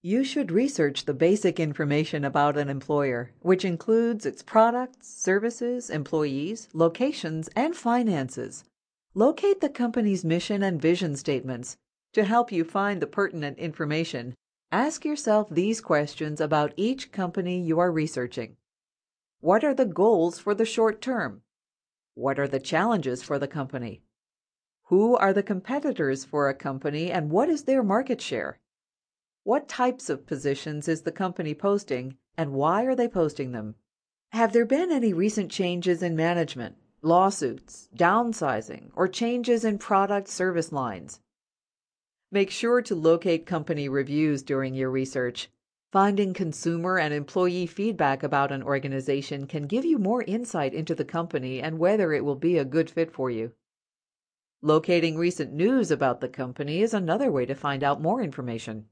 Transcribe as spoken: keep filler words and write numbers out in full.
You should research the basic information about an employer, which includes its products, services, employees, locations, and finances. Locate the company's mission and vision statements. To help you find the pertinent information, ask yourself these questions about each company you are researching. What are the goals for the short term? What are the challenges for the company? Who are the competitors for a company and what is their market share? What types of positions is the company posting and why are they posting them? Have there been any recent changes in management, lawsuits, downsizing, or changes in product service lines? Make sure to locate company reviews during your research. Finding consumer and employee feedback about an organization can give you more insight into the company and whether it will be a good fit for you. Locating recent news about the company is another way to find out more information.